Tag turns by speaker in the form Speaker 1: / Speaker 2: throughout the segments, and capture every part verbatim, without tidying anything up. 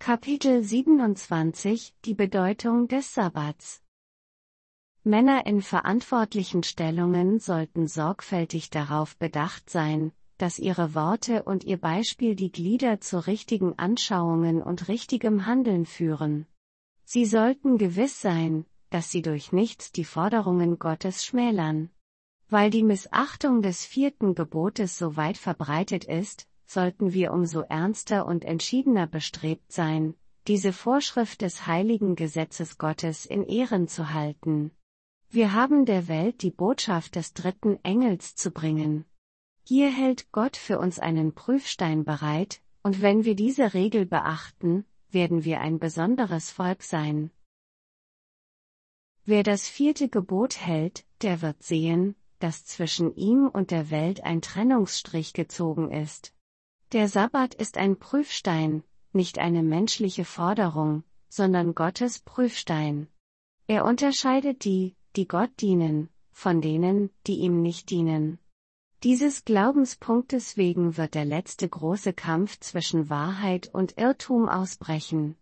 Speaker 1: Kapitel siebenundzwanzig Die Bedeutung des Sabbats. Männer in verantwortlichen Stellungen sollten sorgfältig darauf bedacht sein, dass ihre Worte und ihr Beispiel die Glieder zu richtigen Anschauungen und richtigem Handeln führen. Sie sollten gewiss sein, dass sie durch nichts die Forderungen Gottes schmälern. Weil die Missachtung des vierten Gebotes so weit verbreitet ist, sollten wir umso ernster und entschiedener bestrebt sein, diese Vorschrift des heiligen Gesetzes Gottes in Ehren zu halten. Wir haben der Welt die Botschaft des dritten Engels zu bringen. Hier hält Gott für uns einen Prüfstein bereit, und wenn wir diese Regel beachten, werden wir ein besonderes Volk sein. Wer das vierte Gebot hält, der wird sehen, dass zwischen ihm und der Welt ein Trennungsstrich gezogen ist. Der Sabbat ist ein Prüfstein, nicht eine menschliche Forderung, sondern Gottes Prüfstein. Er unterscheidet die, die Gott dienen, von denen, die ihm nicht dienen. Dieses Glaubenspunktes wegen wird der letzte große Kampf zwischen Wahrheit und Irrtum ausbrechen.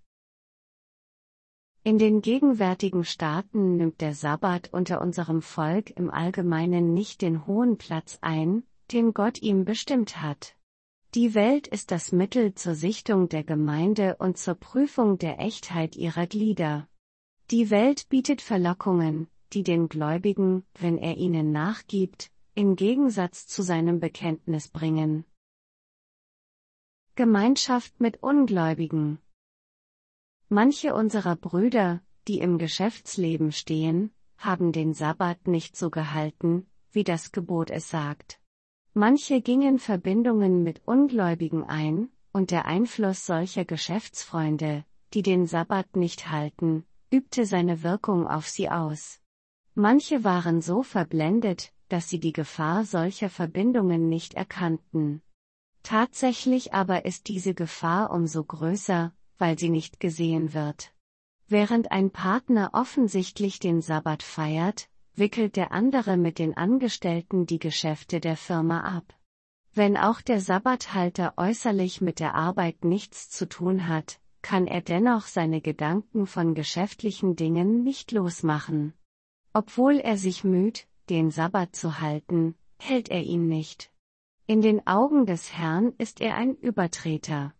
Speaker 1: In den gegenwärtigen Staaten nimmt der Sabbat unter unserem Volk im Allgemeinen nicht den hohen Platz ein, den Gott ihm bestimmt hat. Die Welt ist das Mittel zur Sichtung der Gemeinde und zur Prüfung der Echtheit ihrer Glieder. Die Welt bietet Verlockungen, die den Gläubigen, wenn er ihnen nachgibt, im Gegensatz zu seinem Bekenntnis bringen. Gemeinschaft mit Ungläubigen. Manche unserer Brüder, die im Geschäftsleben stehen, haben den Sabbat nicht so gehalten, wie das Gebot es sagt. Manche gingen Verbindungen mit Ungläubigen ein, und der Einfluss solcher Geschäftsfreunde, die den Sabbat nicht halten, übte seine Wirkung auf sie aus. Manche waren so verblendet, dass sie die Gefahr solcher Verbindungen nicht erkannten. Tatsächlich aber ist diese Gefahr umso größer, weil sie nicht gesehen wird. Während ein Partner offensichtlich den Sabbat feiert, wickelt der andere mit den Angestellten die Geschäfte der Firma ab. Wenn auch der Sabbathalter äußerlich mit der Arbeit nichts zu tun hat, kann er dennoch seine Gedanken von geschäftlichen Dingen nicht losmachen. Obwohl er sich müht, den Sabbat zu halten, hält er ihn nicht. In den Augen des Herrn ist er ein Übertreter.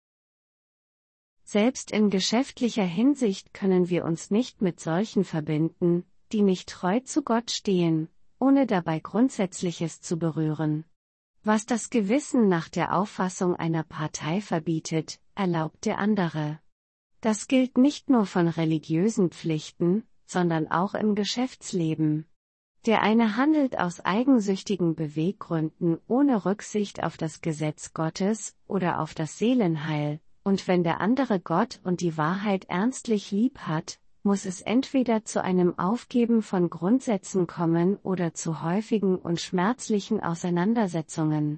Speaker 1: Selbst in geschäftlicher Hinsicht können wir uns nicht mit solchen verbinden, die nicht treu zu Gott stehen, ohne dabei Grundsätzliches zu berühren. Was das Gewissen nach der Auffassung einer Partei verbietet, erlaubt der andere. Das gilt nicht nur von religiösen Pflichten, sondern auch im Geschäftsleben. Der eine handelt aus eigensüchtigen Beweggründen ohne Rücksicht auf das Gesetz Gottes oder auf das Seelenheil, und wenn der andere Gott und die Wahrheit ernstlich lieb hat, muss es entweder zu einem Aufgeben von Grundsätzen kommen oder zu häufigen und schmerzlichen Auseinandersetzungen.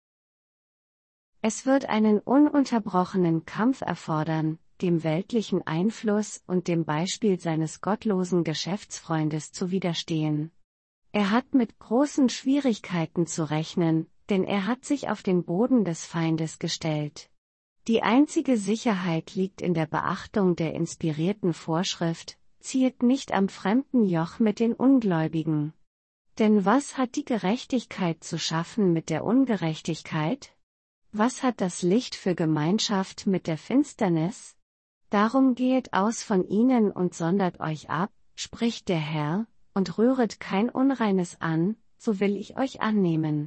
Speaker 1: Es wird einen ununterbrochenen Kampf erfordern, dem weltlichen Einfluss und dem Beispiel seines gottlosen Geschäftsfreundes zu widerstehen. Er hat mit großen Schwierigkeiten zu rechnen, denn er hat sich auf den Boden des Feindes gestellt. Die einzige Sicherheit liegt in der Beachtung der inspirierten Vorschrift, ziehet nicht am fremden Joch mit den Ungläubigen. Denn was hat die Gerechtigkeit zu schaffen mit der Ungerechtigkeit? Was hat das Licht für Gemeinschaft mit der Finsternis? Darum gehet aus von ihnen und sondert euch ab, spricht der Herr, und rühret kein Unreines an, so will ich euch annehmen.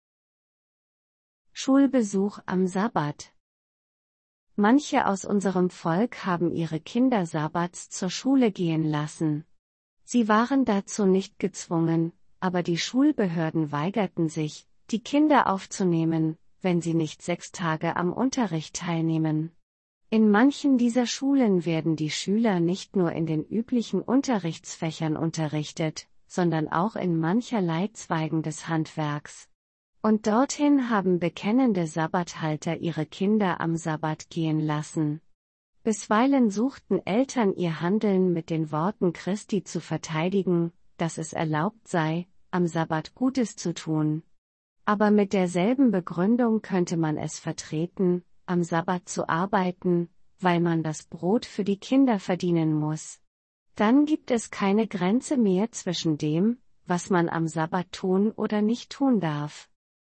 Speaker 1: Schulbesuch am Sabbat. Manche aus unserem Volk haben ihre Kinder sabbats zur Schule gehen lassen. Sie waren dazu nicht gezwungen, aber die Schulbehörden weigerten sich, die Kinder aufzunehmen, wenn sie nicht sechs Tage am Unterricht teilnehmen. In manchen dieser Schulen werden die Schüler nicht nur in den üblichen Unterrichtsfächern unterrichtet, sondern auch in mancherlei Zweigen des Handwerks. Und dorthin haben bekennende Sabbathalter ihre Kinder am Sabbat gehen lassen. Bisweilen suchten Eltern ihr Handeln mit den Worten Christi zu verteidigen, dass es erlaubt sei, am Sabbat Gutes zu tun. Aber mit derselben Begründung könnte man es vertreten, am Sabbat zu arbeiten, weil man das Brot für die Kinder verdienen muss. Dann gibt es keine Grenze mehr zwischen dem, was man am Sabbat tun oder nicht tun darf.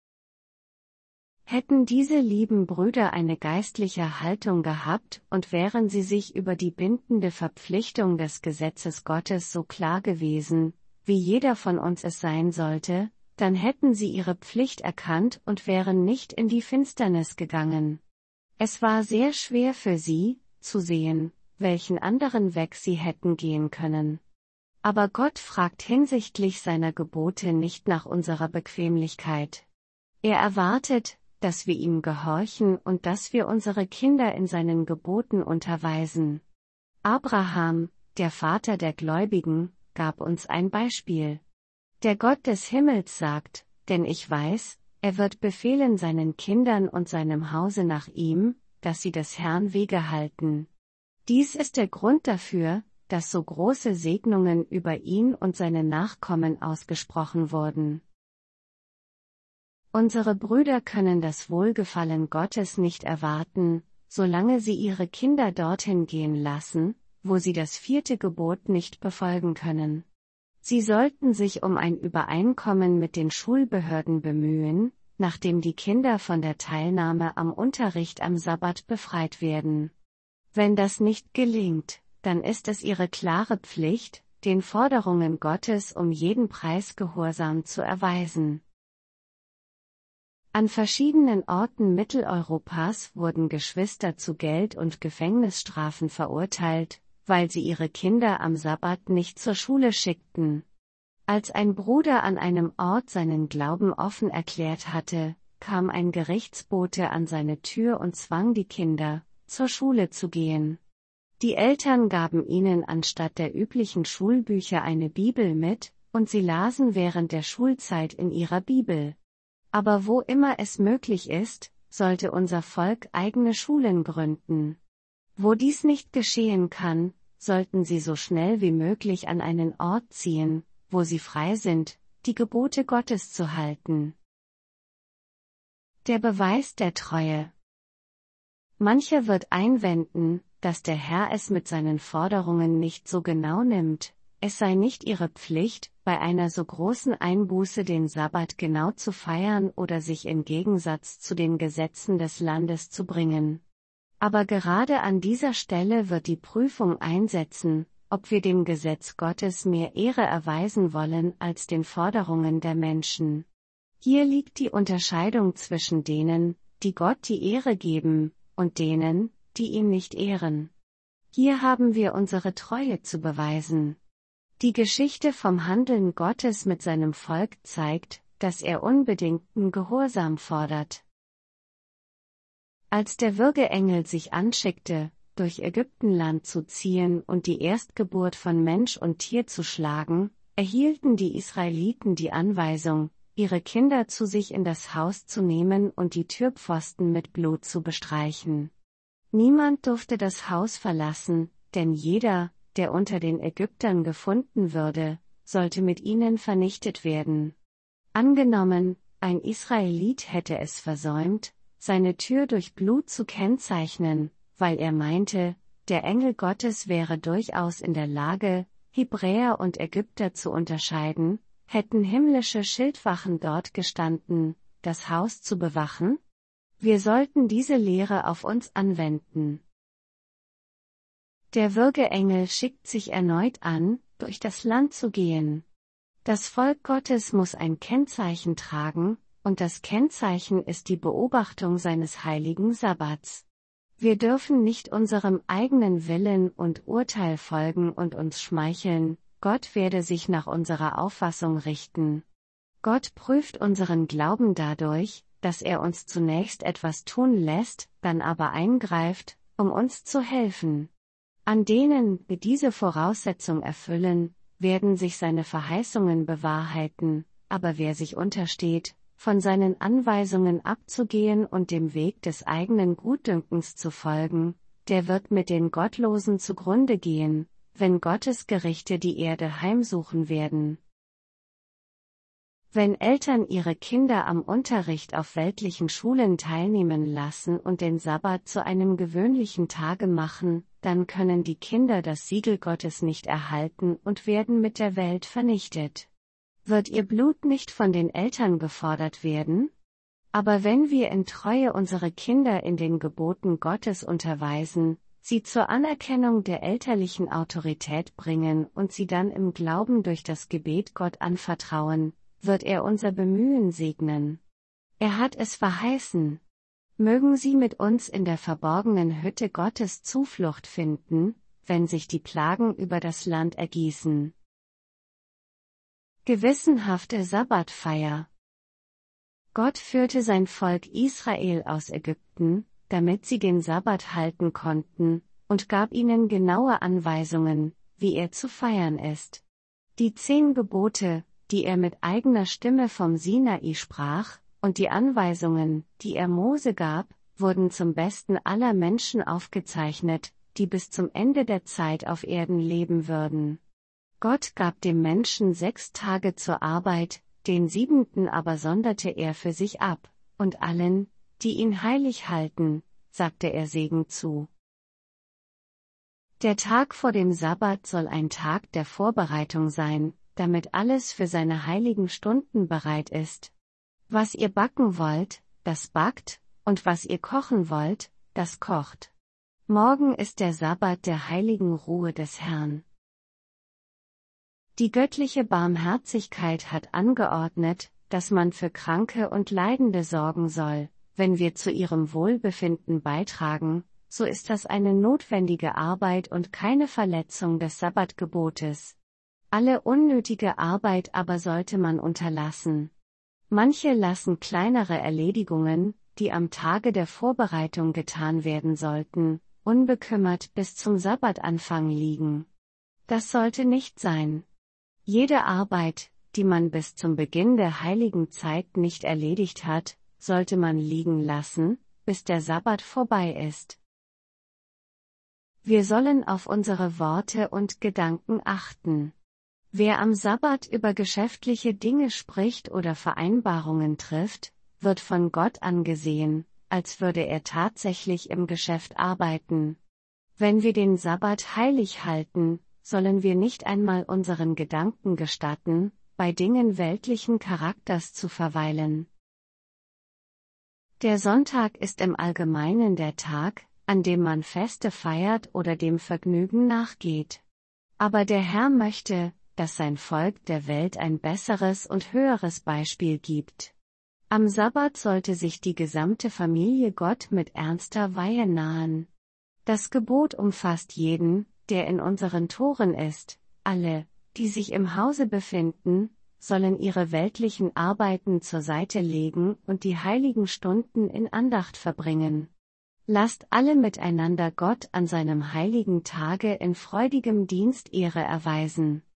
Speaker 1: Hätten diese lieben Brüder eine geistliche Haltung gehabt und wären sie sich über die bindende Verpflichtung des Gesetzes Gottes so klar gewesen, wie jeder von uns es sein sollte, dann hätten sie ihre Pflicht erkannt und wären nicht in die Finsternis gegangen. Es war sehr schwer für sie, zu sehen, welchen anderen Weg sie hätten gehen können. Aber Gott fragt hinsichtlich seiner Gebote nicht nach unserer Bequemlichkeit. Er erwartet, dass wir ihm gehorchen und dass wir unsere Kinder in seinen Geboten unterweisen. Abraham, der Vater der Gläubigen, gab uns ein Beispiel. Der Gott des Himmels sagt, denn ich weiß, er wird befehlen seinen Kindern und seinem Hause nach ihm, dass sie des Herrn Wege halten. Dies ist der Grund dafür, dass so große Segnungen über ihn und seine Nachkommen ausgesprochen wurden. Unsere Brüder können das Wohlgefallen Gottes nicht erwarten, solange sie ihre Kinder dorthin gehen lassen, wo sie das vierte Gebot nicht befolgen können. Sie sollten sich um ein Übereinkommen mit den Schulbehörden bemühen, nachdem die Kinder von der Teilnahme am Unterricht am Sabbat befreit werden. Wenn das nicht gelingt, dann ist es ihre klare Pflicht, den Forderungen Gottes um jeden Preis Gehorsam zu erweisen. An verschiedenen Orten Mitteleuropas wurden Geschwister zu Geld- und Gefängnisstrafen verurteilt, weil sie ihre Kinder am Sabbat nicht zur Schule schickten. Als ein Bruder an einem Ort seinen Glauben offen erklärt hatte, kam ein Gerichtsbote an seine Tür und zwang die Kinder, zur Schule zu gehen. Die Eltern gaben ihnen anstatt der üblichen Schulbücher eine Bibel mit, und sie lasen während der Schulzeit in ihrer Bibel. Aber wo immer es möglich ist, sollte unser Volk eigene Schulen gründen. Wo dies nicht geschehen kann, sollten sie so schnell wie möglich an einen Ort ziehen, wo sie frei sind, die Gebote Gottes zu halten. Der Beweis der Treue. Mancher wird einwenden, dass der Herr es mit seinen Forderungen nicht so genau nimmt, es sei nicht ihre Pflicht, bei einer so großen Einbuße den Sabbat genau zu feiern oder sich im Gegensatz zu den Gesetzen des Landes zu bringen. Aber gerade an dieser Stelle wird die Prüfung einsetzen, ob wir dem Gesetz Gottes mehr Ehre erweisen wollen als den Forderungen der Menschen. Hier liegt die Unterscheidung zwischen denen, die Gott die Ehre geben, und denen, die ihn nicht ehren. Hier haben wir unsere Treue zu beweisen. Die Geschichte vom Handeln Gottes mit seinem Volk zeigt, dass er unbedingten Gehorsam fordert. Als der Würgeengel sich anschickte, durch Ägyptenland zu ziehen und die Erstgeburt von Mensch und Tier zu schlagen, erhielten die Israeliten die Anweisung, ihre Kinder zu sich in das Haus zu nehmen und die Türpfosten mit Blut zu bestreichen. Niemand durfte das Haus verlassen, denn jeder, der unter den Ägyptern gefunden würde, sollte mit ihnen vernichtet werden. Angenommen, ein Israelit hätte es versäumt, seine Tür durch Blut zu kennzeichnen, weil er meinte, der Engel Gottes wäre durchaus in der Lage, Hebräer und Ägypter zu unterscheiden, hätten himmlische Schildwachen dort gestanden, das Haus zu bewachen? Wir sollten diese Lehre auf uns anwenden. Der Würgeengel schickt sich erneut an, durch das Land zu gehen. Das Volk Gottes muss ein Kennzeichen tragen, und das Kennzeichen ist die Beobachtung seines heiligen Sabbats. Wir dürfen nicht unserem eigenen Willen und Urteil folgen und uns schmeicheln, Gott werde sich nach unserer Auffassung richten. Gott prüft unseren Glauben dadurch, dass er uns zunächst etwas tun lässt, dann aber eingreift, um uns zu helfen. An denen, die diese Voraussetzung erfüllen, werden sich seine Verheißungen bewahrheiten, aber wer sich untersteht, von seinen Anweisungen abzugehen und dem Weg des eigenen Gutdünkens zu folgen, der wird mit den Gottlosen zugrunde gehen, wenn Gottes Gerichte die Erde heimsuchen werden. Wenn Eltern ihre Kinder am Unterricht auf weltlichen Schulen teilnehmen lassen und den Sabbat zu einem gewöhnlichen Tage machen, dann können die Kinder das Siegel Gottes nicht erhalten und werden mit der Welt vernichtet. Wird ihr Blut nicht von den Eltern gefordert werden? Aber wenn wir in Treue unsere Kinder in den Geboten Gottes unterweisen, sie zur Anerkennung der elterlichen Autorität bringen und sie dann im Glauben durch das Gebet Gott anvertrauen, wird er unser Bemühen segnen. Er hat es verheißen. Mögen sie mit uns in der verborgenen Hütte Gottes Zuflucht finden, wenn sich die Plagen über das Land ergießen. Gewissenhafte Sabbatfeier. Gott führte sein Volk Israel aus Ägypten, damit sie den Sabbat halten konnten, und gab ihnen genaue Anweisungen, wie er zu feiern ist. Die zehn Gebote, die er mit eigener Stimme vom Sinai sprach, und die Anweisungen, die er Mose gab, wurden zum Besten aller Menschen aufgezeichnet, die bis zum Ende der Zeit auf Erden leben würden. Gott gab dem Menschen sechs Tage zur Arbeit, den siebenten aber sonderte er für sich ab, und allen, die ihn heilig halten, sagte er Segen zu. Der Tag vor dem Sabbat soll ein Tag der Vorbereitung sein, damit alles für seine heiligen Stunden bereit ist. Was ihr backen wollt, das backt, und was ihr kochen wollt, das kocht. Morgen ist der Sabbat der heiligen Ruhe des Herrn. Die göttliche Barmherzigkeit hat angeordnet, dass man für Kranke und Leidende sorgen soll. Wenn wir zu ihrem Wohlbefinden beitragen, so ist das eine notwendige Arbeit und keine Verletzung des Sabbatgebotes. Alle unnötige Arbeit aber sollte man unterlassen. Manche lassen kleinere Erledigungen, die am Tage der Vorbereitung getan werden sollten, unbekümmert bis zum Sabbatanfang liegen. Das sollte nicht sein. Jede Arbeit, die man bis zum Beginn der heiligen Zeit nicht erledigt hat, sollte man liegen lassen, bis der Sabbat vorbei ist. Wir sollen auf unsere Worte und Gedanken achten. Wer am Sabbat über geschäftliche Dinge spricht oder Vereinbarungen trifft, wird von Gott angesehen, als würde er tatsächlich im Geschäft arbeiten. Wenn wir den Sabbat heilig halten, sollen wir nicht einmal unseren Gedanken gestatten, bei Dingen weltlichen Charakters zu verweilen. Der Sonntag ist im Allgemeinen der Tag, an dem man Feste feiert oder dem Vergnügen nachgeht. Aber der Herr möchte, dass sein Volk der Welt ein besseres und höheres Beispiel gibt. Am Sabbat sollte sich die gesamte Familie Gott mit ernster Weihe nahen. Das Gebot umfasst jeden, der in unseren Toren ist. Alle, die sich im Hause befinden, sollen ihre weltlichen Arbeiten zur Seite legen und die heiligen Stunden in Andacht verbringen. Lasst alle miteinander Gott an seinem heiligen Tage in freudigem Dienst Ehre erweisen.